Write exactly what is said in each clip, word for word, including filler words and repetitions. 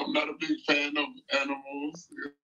I'm not a big fan of animals.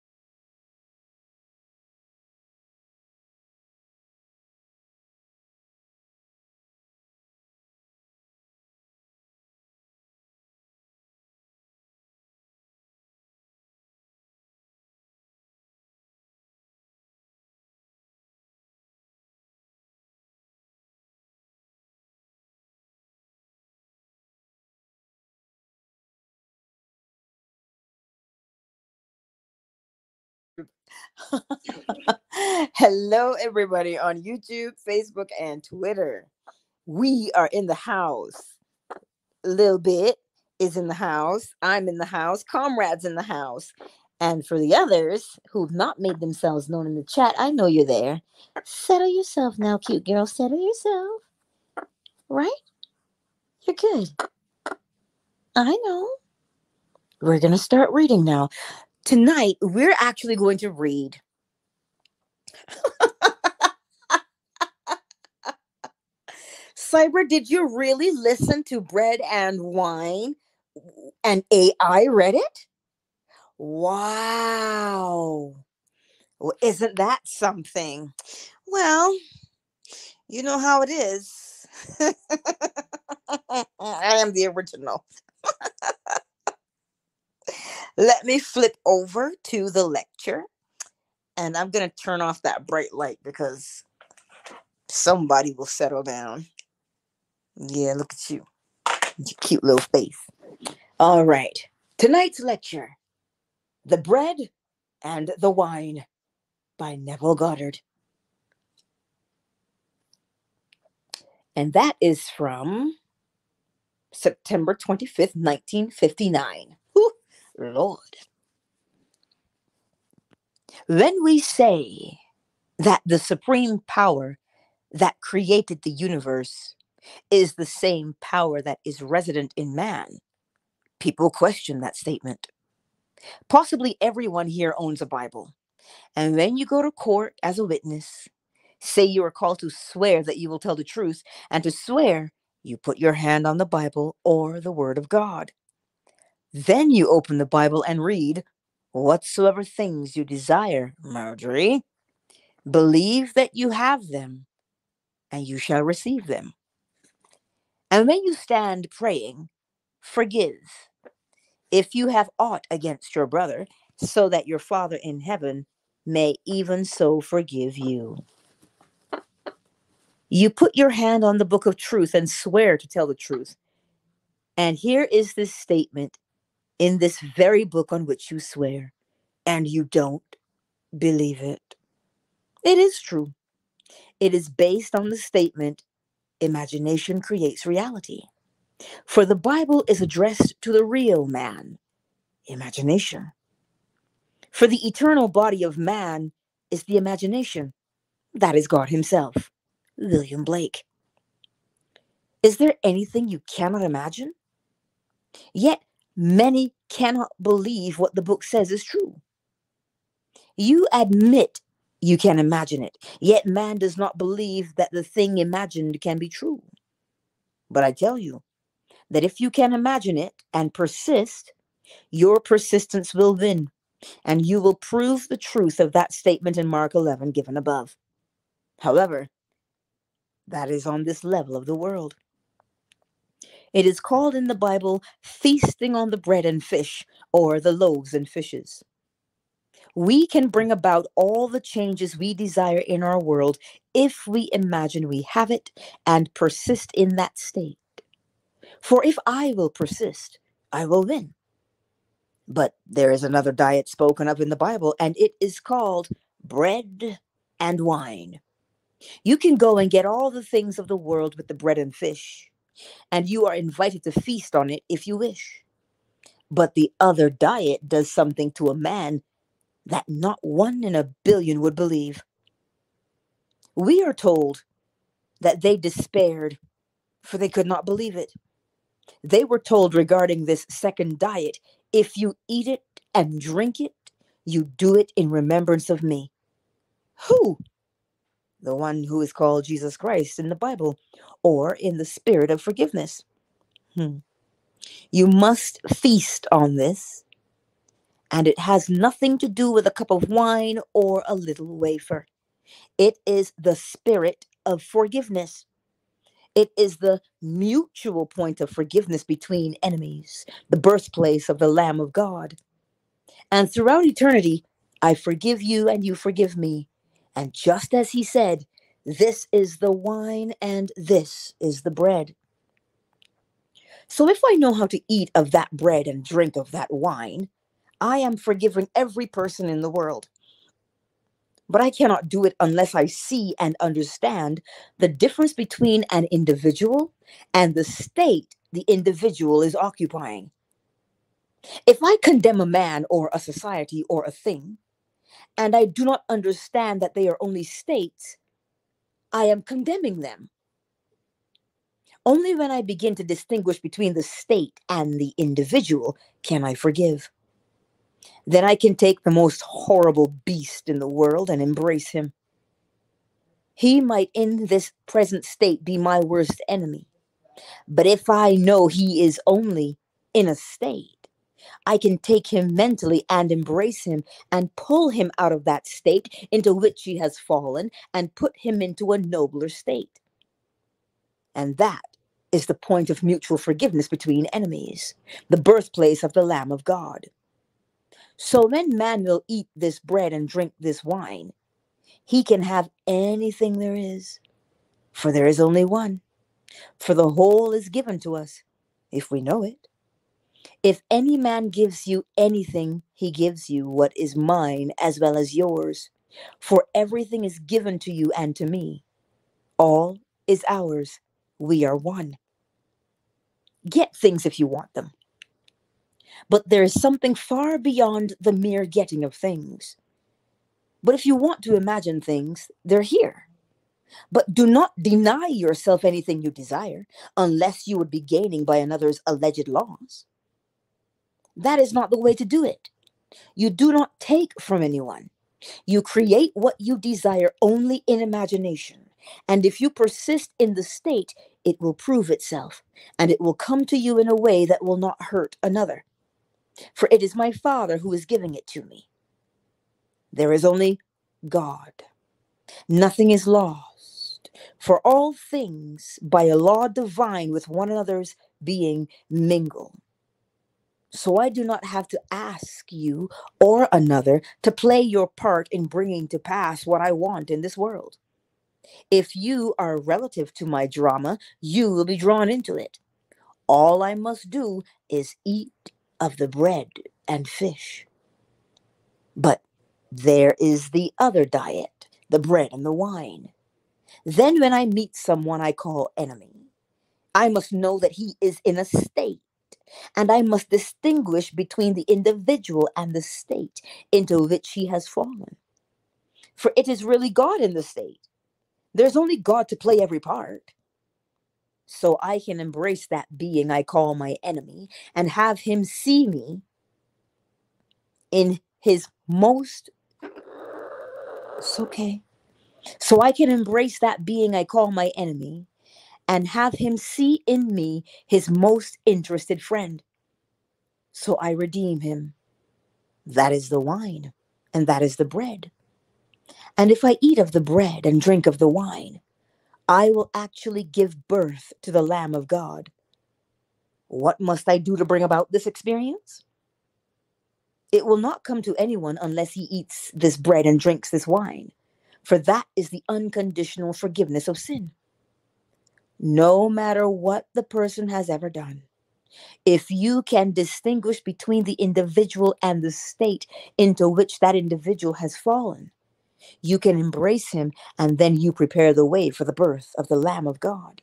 Hello, everybody on YouTube, Facebook, and Twitter. We are in the house. Lil Bit is in the house. I'm in the house. Comrades in the house. And for the others who've not made themselves known in the chat, I know you're there. Settle yourself now, cute girl. Settle yourself. Right? You're good. I know. We're going to start reading now. Tonight, we're actually going to read Cyber, did you really listen to Bread and Wine and A I read it? Wow. Well, isn't that something? Well, you know how it is. I am the original. Let me flip over to the lecture. And I'm going to turn off that bright light because somebody will settle down. Yeah, look at you. Your cute little face. All right. Tonight's lecture, The Bread and the Wine by Neville Goddard. And that is from September twenty-fifth, nineteen fifty-nine. Whew, Lord. When we say that the supreme power that created the universe is the same power that is resident in man, people question that statement. Possibly everyone here owns a Bible. And when you go to court as a witness, say you are called to swear that you will tell the truth, and to swear, you put your hand on the Bible or the Word of God. Then you open the Bible and read, whatsoever things you desire, Marjorie, believe that you have them, and you shall receive them. And when you stand praying, forgive, if you have aught against your brother, so that your Father in heaven may even so forgive you. You put your hand on the book of truth and swear to tell the truth. And here is this statement in this very book on which you swear, and you don't believe it. It is true. It is based on the statement, imagination creates reality. For the Bible is addressed to the real man, imagination. For the eternal body of man is the imagination. That is God himself, William Blake. Is there anything you cannot imagine? Yet many cannot believe what the book says is true. You admit you can imagine it, yet man does not believe that the thing imagined can be true. But I tell you that if you can imagine it and persist, your persistence will win, and you will prove the truth of that statement in Mark eleven given above. However, that is on this level of the world. It is called in the Bible feasting on the bread and fish, or the loaves and fishes. We can bring about all the changes we desire in our world if we imagine we have it and persist in that state. For if I will persist, I will win. But there is another diet spoken of in the Bible, and it is called bread and wine. You can go and get all the things of the world with the bread and fish, and you are invited to feast on it if you wish. But the other diet does something to a man that not one in a billion would believe. We are told that they despaired, for they could not believe it. They were told regarding this second diet, if you eat it and drink it, you do it in remembrance of me. Who? The one who is called Jesus Christ in the Bible, or in the spirit of forgiveness. Hmm. You must feast on this, And it has nothing to do with a cup of wine or a little wafer. It is the spirit of forgiveness. It is the mutual point of forgiveness between enemies, the birthplace of the Lamb of God. And throughout eternity, I forgive you and you forgive me. And just as he said, this is the wine and this is the bread. So if I know how to eat of that bread and drink of that wine, I am forgiving every person in the world. But I cannot do it unless I see and understand the difference between an individual and the state the individual is occupying. If I condemn a man or a society or a thing, and I do not understand that they are only states, I am condemning them. Only when I begin to distinguish between the state and the individual can I forgive. Then I can take the most horrible beast in the world and embrace him. He might in this present state be my worst enemy. But if I know he is only in a state, I can take him mentally and embrace him and pull him out of that state into which he has fallen and put him into a nobler state. And that is the point of mutual forgiveness between enemies, the birthplace of the Lamb of God. So when man will eat this bread and drink this wine, he can have anything there is, for there is only one. For the whole is given to us, if we know it. If any man gives you anything, he gives you what is mine as well as yours. For everything is given to you and to me. All is ours. We are one. Get things if you want them. But there is something far beyond the mere getting of things. But if you want to imagine things, they're here. But do not deny yourself anything you desire, unless you would be gaining by another's alleged loss. That is not the way to do it. You do not take from anyone. You create what you desire only in imagination. And if you persist in the state, it will prove itself, and it will come to you in a way that will not hurt another. For it is my Father who is giving it to me. There is only God. Nothing is lost, for all things by a law divine with one another's being mingle. So I do not have to ask you or another to play your part in bringing to pass what I want in this world. If you are relative to my drama, you will be drawn into it. All I must do is eat of the bread and fish. But there is the other diet, the bread and the wine. Then when I meet someone I call enemy, I must know that he is in a state, and I must distinguish between the individual and the state into which he has fallen. For it is really God in the state. There's only God to play every part. So I can embrace that being I call my enemy and have him see me in his most... It's okay. So I can embrace that being I call my enemy and have him see in me his most interested friend. So I redeem him. That is the wine, and that is the bread. And if I eat of the bread and drink of the wine, I will actually give birth to the Lamb of God. What must I do to bring about this experience? It will not come to anyone unless he eats this bread and drinks this wine, for that is the unconditional forgiveness of sin. No matter what the person has ever done, if you can distinguish between the individual and the state into which that individual has fallen, you can embrace him, and then you prepare the way for the birth of the Lamb of God.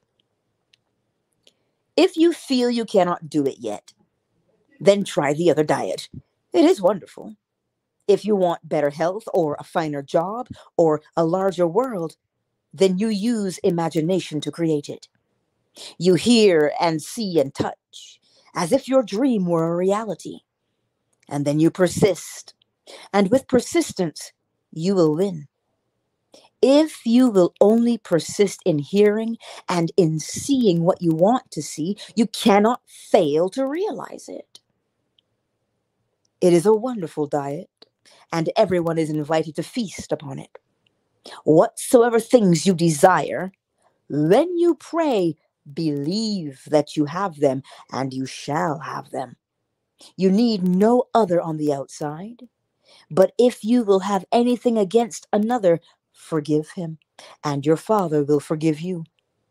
If you feel you cannot do it yet, then try the other diet. It is wonderful. If you want better health or a finer job or a larger world, then you use imagination to create it. You hear and see and touch as if your dream were a reality. And then you persist. And with persistence, you will win. If you will only persist in hearing and in seeing what you want to see, you cannot fail to realize it. It is a wonderful diet, and everyone is invited to feast upon it. Whatsoever things you desire, when you pray, believe that you have them, and you shall have them. You need no other on the outside. But if you will have anything against another, forgive him, and your Father will forgive you.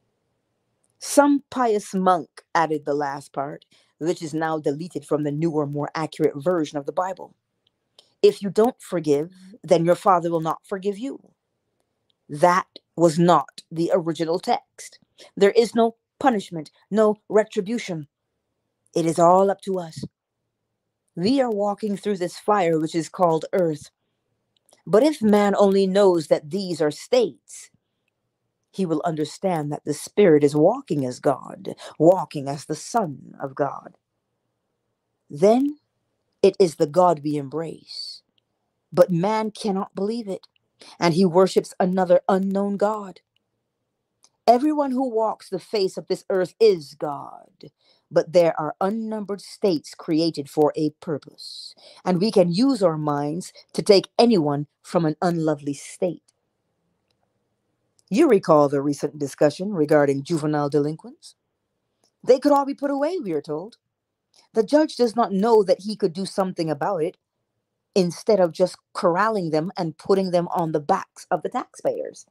Some pious monk added the last part, which is now deleted from the newer, more accurate version of the Bible. If you don't forgive, then your Father will not forgive you. That was not the original text. There is no punishment, no retribution. It is all up to us. We are walking through this fire which is called earth. But if man only knows that these are states, he will understand that the Spirit is walking as God, walking as the Son of God. Then it is the God we embrace. But man cannot believe it, and he worships another unknown God. Everyone who walks the face of this earth is God, but there are unnumbered states created for a purpose, and we can use our minds to take anyone from an unlovely state. You recall the recent discussion regarding juvenile delinquents? They could all be put away, we are told. The judge does not know that he could do something about it, instead of just corralling them and putting them on the backs of the taxpayers.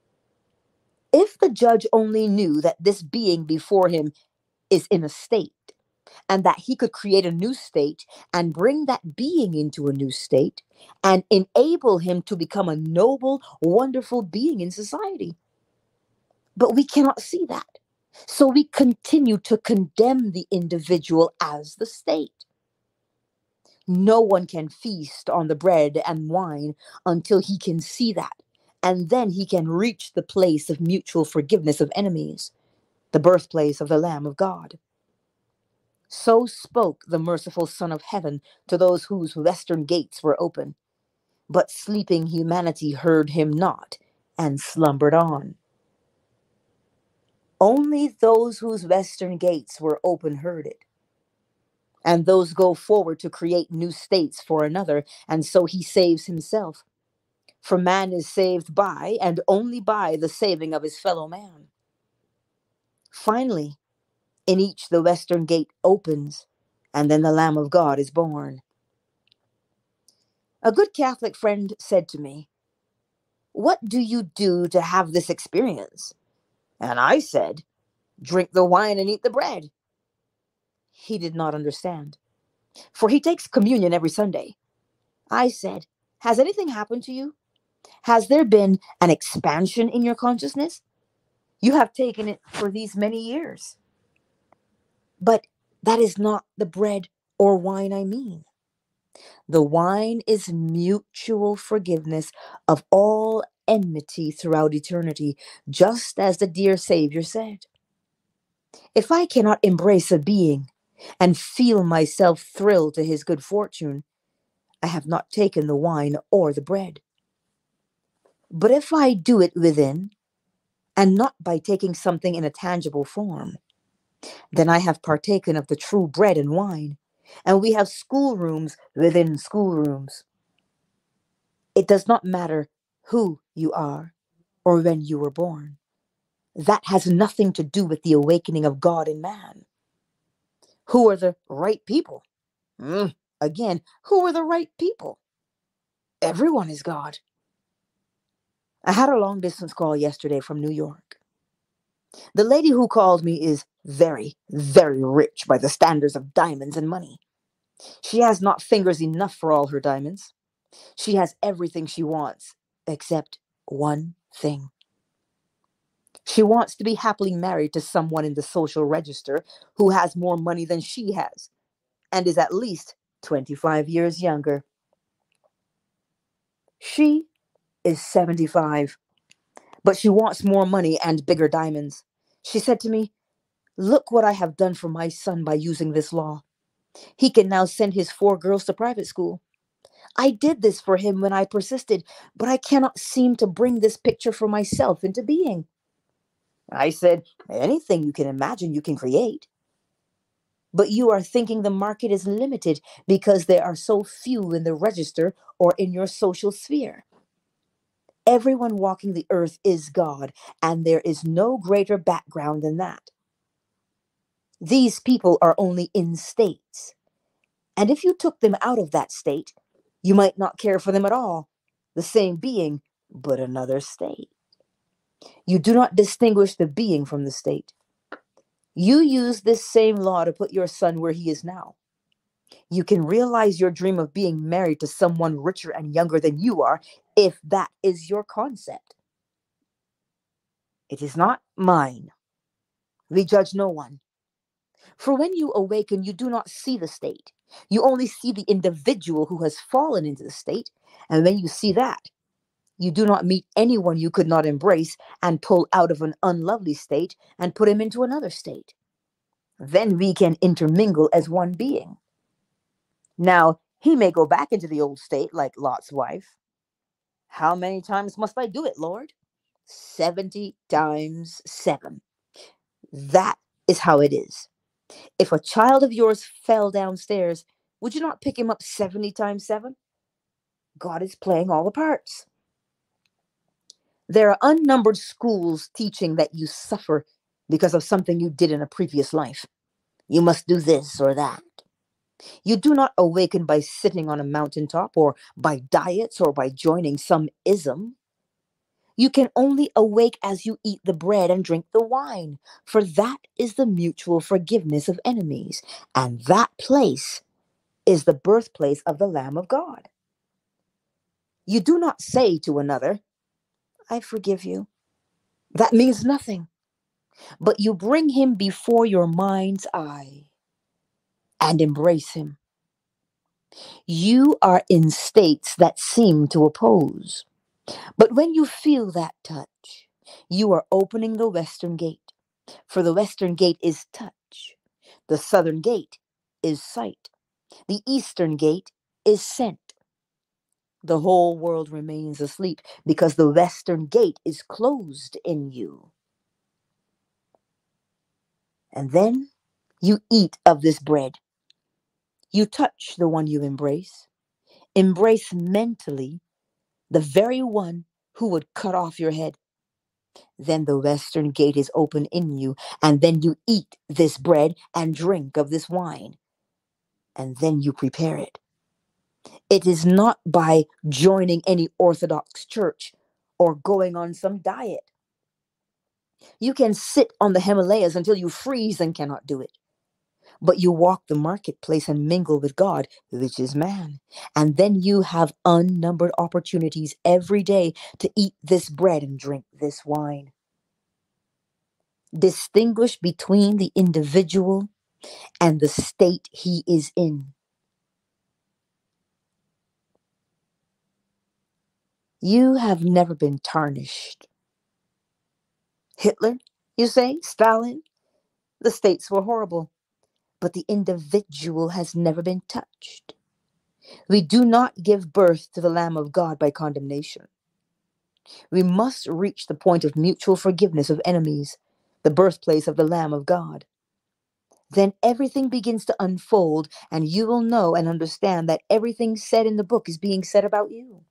If the judge only knew that this being before him is in a state, and that he could create a new state and bring that being into a new state and enable him to become a noble, wonderful being in society. But we cannot see that. So we continue to condemn the individual as the state. No one can feast on the bread and wine until he can see that, and then he can reach the place of mutual forgiveness of enemies, the birthplace of the Lamb of God. So spoke the merciful Son of Heaven to those whose western gates were open. But sleeping humanity heard him not, and slumbered on. Only those whose western gates were open heard it. And those go forward to create new states for another, and so he saves himself. For man is saved by, and only by, the saving of his fellow man. Finally, in each the western gate opens, and then the Lamb of God is born. A good Catholic friend said to me, "What do you do to have this experience?" And I said, "Drink the wine and eat the bread." He did not understand, for he takes communion every Sunday. I said, "Has anything happened to you? Has there been an expansion in your consciousness? You have taken it for these many years." But that is not the bread or wine I mean. The wine is mutual forgiveness of all enmity throughout eternity, just as the dear Savior said. If I cannot embrace a being and feel myself thrill to his good fortune, I have not taken the wine or the bread. But if I do it within, and not by taking something in a tangible form, then I have partaken of the true bread and wine, and we have schoolrooms within schoolrooms. It does not matter who you are or when you were born. That has nothing to do with the awakening of God in man. Who are the right people? Mm, again, who are the right people? Everyone is God. I had a long distance call yesterday from New York. The lady who called me is very, very rich by the standards of diamonds and money. She has not fingers enough for all her diamonds. She has everything she wants, except one thing. She wants to be happily married to someone in the social register who has more money than she has, and is at least twenty-five years younger. She is seventy-five, but she wants more money and bigger diamonds. She said to me, "Look what I have done for my son by using this law. He can now send his four girls to private school. I did this for him when I persisted, but I cannot seem to bring this picture for myself into being." I said, "Anything you can imagine, you can create." But you are thinking the market is limited because there are so few in the register or in your social sphere. Everyone walking the earth is God, and there is no greater background than that. These people are only in states. And if you took them out of that state, you might not care for them at all. The same being, but another state. You do not distinguish the being from the state. You use this same law to put your son where he is now. You can realize your dream of being married to someone richer and younger than you are if that is your concept. It is not mine. We judge no one. For when you awaken, you do not see the state. You only see the individual who has fallen into the state. And when you see that, you do not meet anyone you could not embrace and pull out of an unlovely state and put him into another state. Then we can intermingle as one being. Now, he may go back into the old state like Lot's wife. How many times must I do it, Lord? seventy times seven. That is how it is. If a child of yours fell downstairs, would you not pick him up seventy times seven? God is playing all the parts. There are unnumbered schools teaching that you suffer because of something you did in a previous life. You must do this or that. You do not awaken by sitting on a mountaintop or by diets or by joining some ism. You can only awake as you eat the bread and drink the wine, for that is the mutual forgiveness of enemies, and that place is the birthplace of the Lamb of God. You do not say to another, I forgive you. That means nothing. But you bring him before your mind's eye and embrace him. You are in states that seem to oppose. But when you feel that touch, you are opening the western gate. For the western gate is touch. The southern gate is sight. The eastern gate is scent. The whole world remains asleep because the western gate is closed in you. And then you eat of this bread. You touch the one you embrace. Embrace mentally the very one who would cut off your head. Then the western gate is open in you, and then you eat this bread and drink of this wine. And then you prepare it. It is not by joining any Orthodox church or going on some diet. You can sit on the Himalayas until you freeze and cannot do it. But you walk the marketplace and mingle with God, which is man. And then you have unnumbered opportunities every day to eat this bread and drink this wine. Distinguish between the individual and the state he is in. You have never been tarnished. Hitler, you say? Stalin? The states were horrible, but the individual has never been touched. We do not give birth to the Lamb of God by condemnation. We must reach the point of mutual forgiveness of enemies, the birthplace of the Lamb of God. Then everything begins to unfold, and you will know and understand that everything said in the book is being said about you.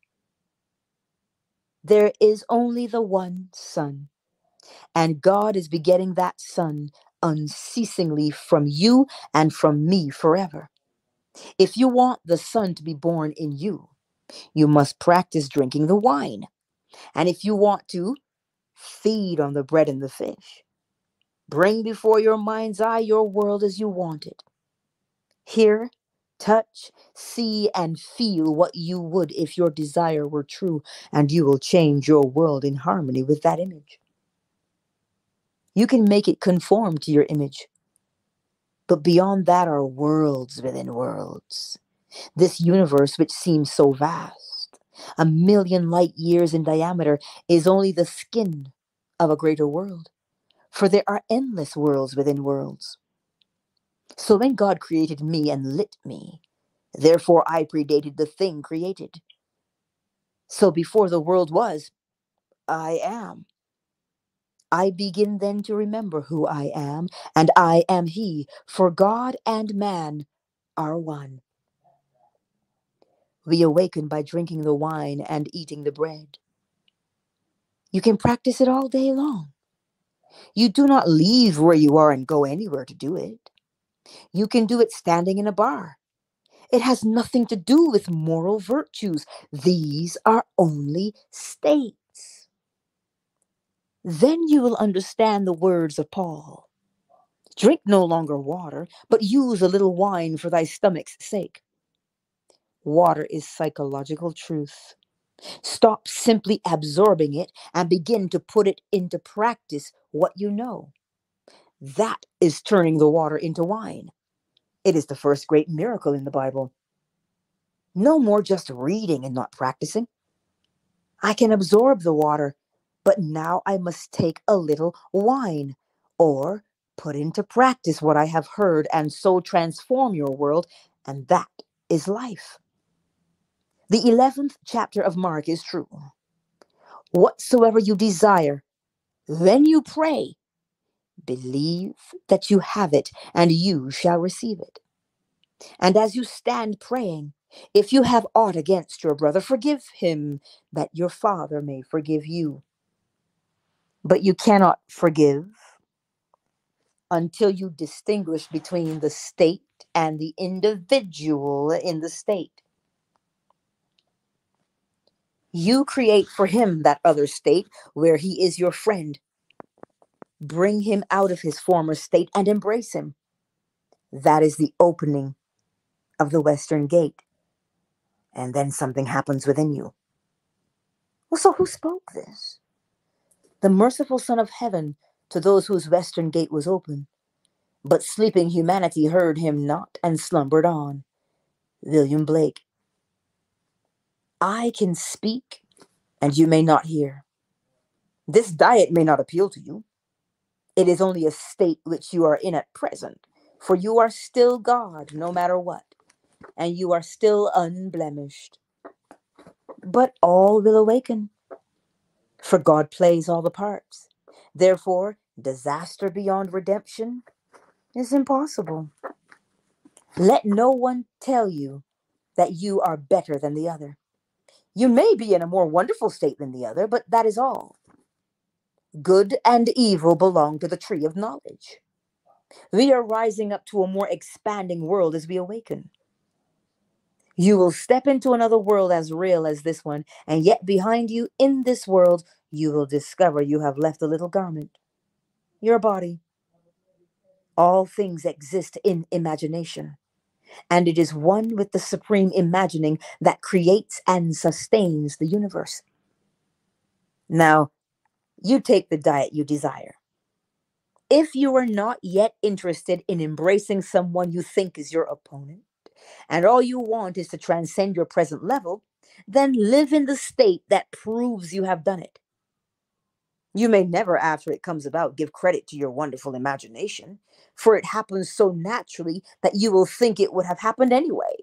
There is only the one Son, and God is begetting that Son unceasingly from you and from me forever. If you want the Son to be born in you, you must practice drinking the wine. And if you want to, feed on the bread and the fish. Bring before your mind's eye your world as you want it. Hear, touch, see, and feel what you would if your desire were true, and you will change your world in harmony with that image. You can make it conform to your image. But beyond that are worlds within worlds. This universe, which seems so vast, a million light years in diameter, is only the skin of a greater world. For there are endless worlds within worlds. So when God created me and lit me, therefore I predated the thing created. So before the world was, I am. I begin then to remember who I am, and I am He, for God and man are one. We awaken by drinking the wine and eating the bread. You can practice it all day long. You do not leave where you are and go anywhere to do it. You can do it standing in a bar. It has nothing to do with moral virtues. These are only states. Then you will understand the words of Paul. Drink no longer water, but use a little wine for thy stomach's sake. Water is psychological truth. Stop simply absorbing it and begin to put it into practice what you know. That is turning the water into wine. It is the first great miracle in the Bible. No more just reading and not practicing. I can absorb the water, but now I must take a little wine, or put into practice what I have heard and so transform your world, and that is life. The eleventh chapter of Mark is true. Whatsoever you desire, then you pray, believe that you have it, and you shall receive it. And as you stand praying, if you have aught against your brother, forgive him, that your Father may forgive you. But you cannot forgive until you distinguish between the state and the individual in the state. You create for him that other state where he is your friend. Bring him out of his former state and embrace him. That is the opening of the Western Gate. And then something happens within you. Well, so who spoke this? The merciful Son of Heaven to those whose Western Gate was open. But sleeping humanity heard him not and slumbered on. William Blake. I can speak and you may not hear. This diet may not appeal to you. It is only a state which you are in at present, for you are still God no matter what, and you are still unblemished. But all will awaken, for God plays all the parts. Therefore, disaster beyond redemption is impossible. Let no one tell you that you are better than the other. You may be in a more wonderful state than the other, but that is all. Good and evil belong to the tree of knowledge. We are rising up to a more expanding world as we awaken. You will step into another world as real as this one, and yet behind you in this world, you will discover you have left a little garment, your body. All things exist in imagination, and it is one with the supreme imagining that creates and sustains the universe. Now, you take the diet you desire. If you are not yet interested in embracing someone you think is your opponent, and all you want is to transcend your present level, then live in the state that proves you have done it. You may never, after it comes about, give credit to your wonderful imagination, for it happens so naturally that you will think it would have happened anyway.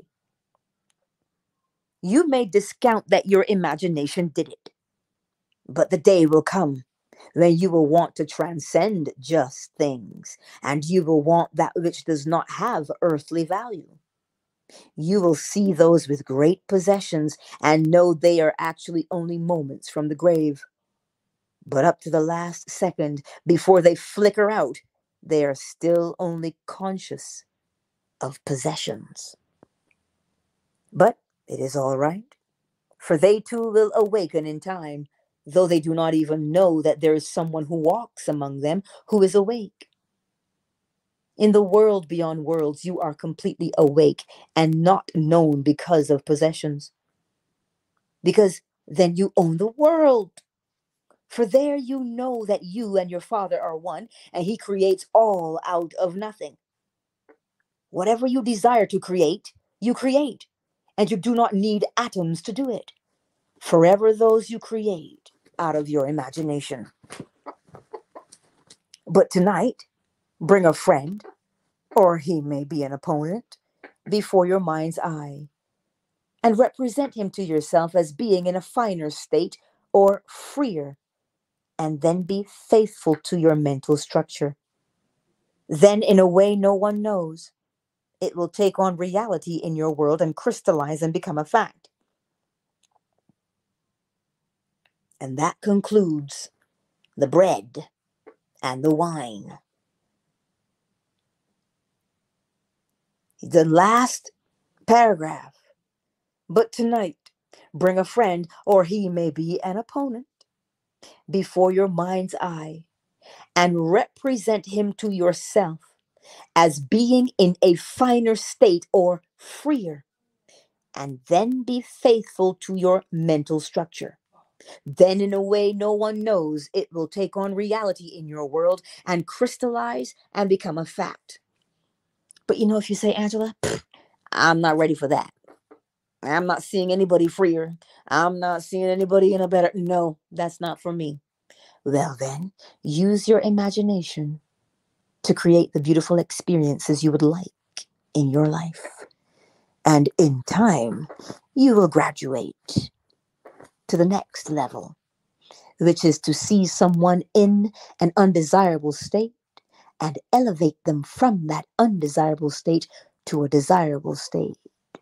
You may discount that your imagination did it, but the day will come when you will want to transcend just things, and you will want that which does not have earthly value. You will see those with great possessions and know they are actually only moments from the grave. But up to the last second, before they flicker out, they are still only conscious of possessions. But it is all right, for they too will awaken in time, though they do not even know that there is someone who walks among them who is awake. In the world beyond worlds, you are completely awake and not known because of possessions. Because then you own the world. For there you know that you and your Father are one, and He creates all out of nothing. Whatever you desire to create, you create, and you do not need atoms to do it. Forever those you create out of your imagination. But tonight, bring a friend, or he may be an opponent, before your mind's eye, and represent him to yourself as being in a finer state or freer, and then be faithful to your mental structure. Then, in a way no one knows, it will take on reality in your world and crystallize and become a fact. And that concludes the bread and the wine. The last paragraph. But tonight, bring a friend, or he may be an opponent, before your mind's eye, and represent him to yourself as being in a finer state or freer, and then be faithful to your mental structure. Then, in a way no one knows, it will take on reality in your world and crystallize and become a fact. But you know, if you say, Angela, I'm not ready for that. I'm not seeing anybody freer. I'm not seeing anybody in a better. No, that's not for me. Well, then, use your imagination to create the beautiful experiences you would like in your life. And in time, you will graduate to the next level, which is to see someone in an undesirable state and elevate them from that undesirable state to a desirable state.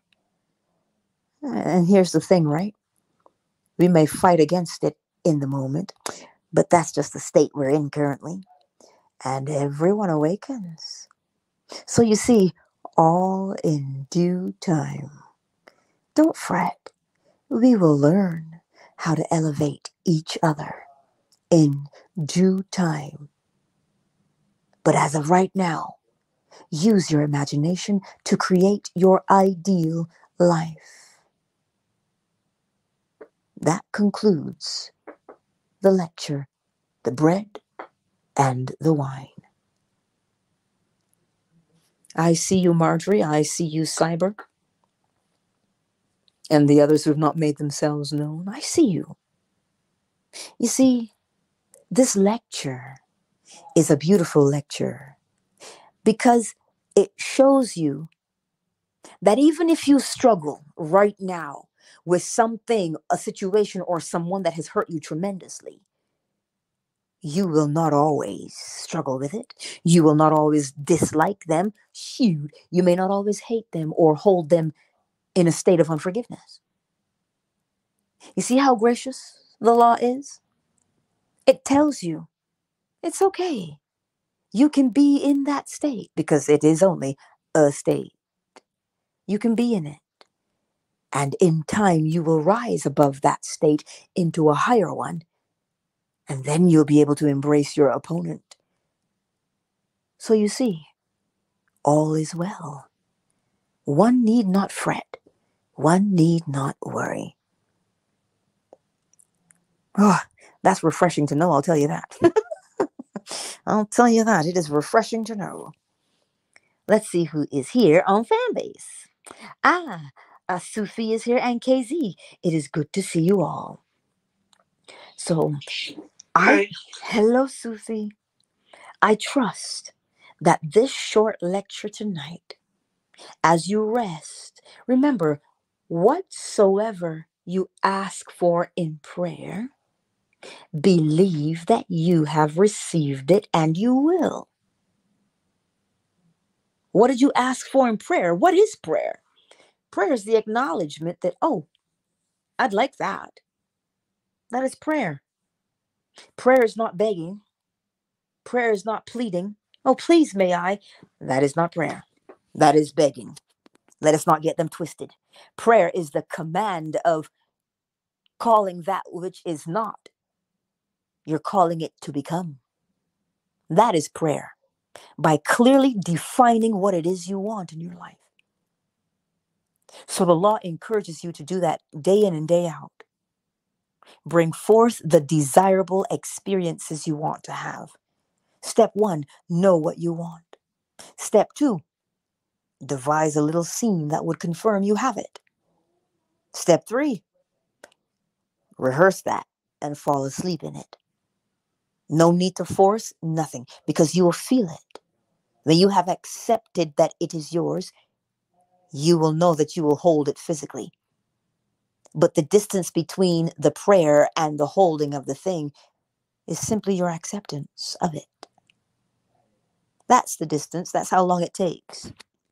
And here's the thing, right? We may fight against it in the moment, but that's just the state we're in currently. And everyone awakens. So you see, all in due time. Don't fret. We will learn how to elevate each other in due time. But as of right now, use your imagination to create your ideal life. That concludes the lecture, The Bread and the Wine. I see you, Marjorie. I see you, Cyber. And the others who have not made themselves known. I see you. You see, this lecture is a beautiful lecture because it shows you that even if you struggle right now with something, a situation, or someone that has hurt you tremendously, you will not always struggle with it. You will not always dislike them. Shoot, you may not always hate them or hold them in a state of unforgiveness. You see how gracious the law is? It tells you it's okay. You can be in that state because it is only a state. You can be in it. And in time, you will rise above that state into a higher one. And then you'll be able to embrace your opponent. So you see, all is well. One need not fret. One need not worry. Oh, that's refreshing to know, I'll tell you that. I'll tell you that. It is refreshing to know. Let's see who is here on Fanbase. Ah, uh, Sufi is here and K Z. It is good to see you all. So, I, hello, Sufi. I trust that this short lecture tonight, as you rest, remember, whatsoever you ask for in prayer, believe that you have received it and you will. What did you ask for in prayer? What is prayer? Prayer is the acknowledgement that, oh, I'd like that. That is prayer. Prayer is not begging. Prayer is not pleading. Oh, please, may I? That is not prayer. That is begging. Let us not get them twisted. Prayer is the command of calling that which is not. You're calling it to become. That is prayer. By clearly defining what it is you want in your life. So the law encourages you to do that day in and day out. Bring forth the desirable experiences you want to have. Step one, know what you want. Step two, devise a little scene that would confirm you have it. Step three, rehearse that and fall asleep in it. No need to force, nothing, because you will feel it. When you have accepted that it is yours, you will know that you will hold it physically. But the distance between the prayer and the holding of the thing is simply your acceptance of it. That's the distance. That's how long it takes.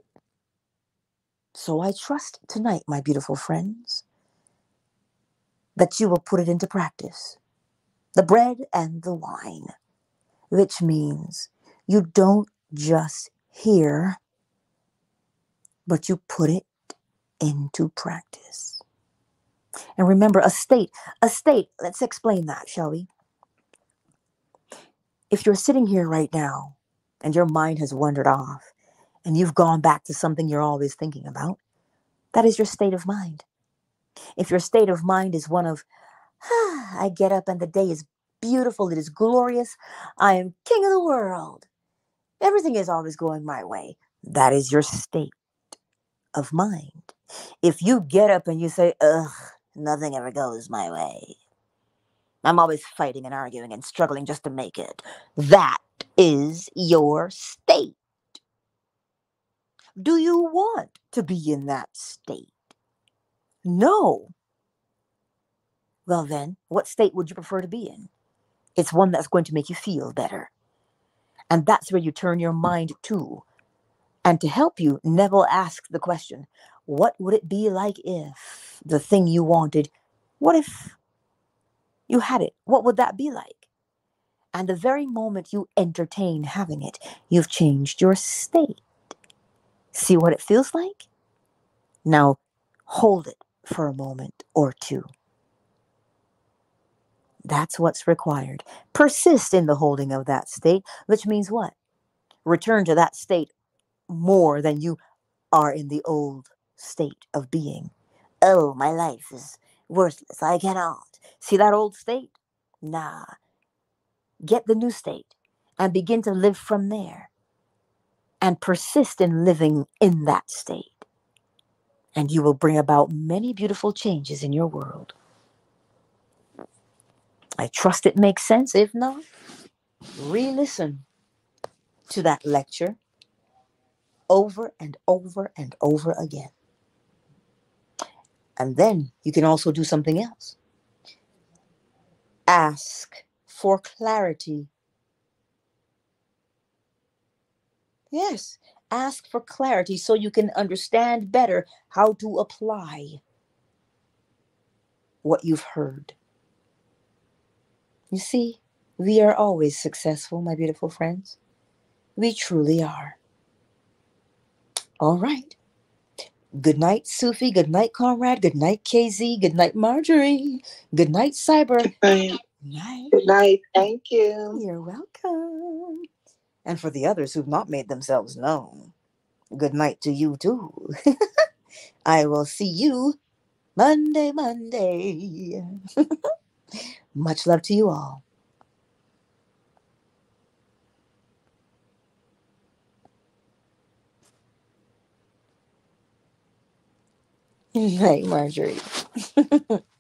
So I trust tonight, my beautiful friends, that you will put it into practice. The bread and the wine, which means you don't just hear, but you put it into practice. And remember, a state, a state, let's explain that, shall we? If you're sitting here right now and your mind has wandered off and you've gone back to something you're always thinking about, that is your state of mind. If your state of mind is one of, ah, I get up and the day is beautiful, it is glorious, I am king of the world, everything is always going my way, that is your state of mind. If you get up and you say, ugh, nothing ever goes my way, I'm always fighting and arguing and struggling just to make it, that is your state. Do you want to be in that state? No. Well then, what state would you prefer to be in? It's one that's going to make you feel better. And that's where you turn your mind to. And to help you, Neville asked the question, what would it be like if the thing you wanted, what if you had it? What would that be like? And the very moment you entertain having it, you've changed your state. See what it feels like? Now, hold it for a moment or two. That's what's required. Persist in the holding of that state, which means what? Return to that state more than you are in the old state of being. Oh, my life is worthless. I cannot. See that old state? Nah. Get the new state and begin to live from there. And persist in living in that state. And you will bring about many beautiful changes in your world. I trust it makes sense. If not, re-listen to that lecture over and over and over again. And then you can also do something else. Ask for clarity. Yes, ask for clarity so you can understand better how to apply what you've heard. You see, we are always successful, my beautiful friends. We truly are. All right. Good night, Sufi. Good night, Comrade. Good night, K Z. Good night, Marjorie. Good night, Cyber. Good night. Good night. Good night. Thank you. You're welcome. And for the others who've not made themselves known, good night to you too. I will see you Monday, Monday. Much love to you all. Good night, Marjorie.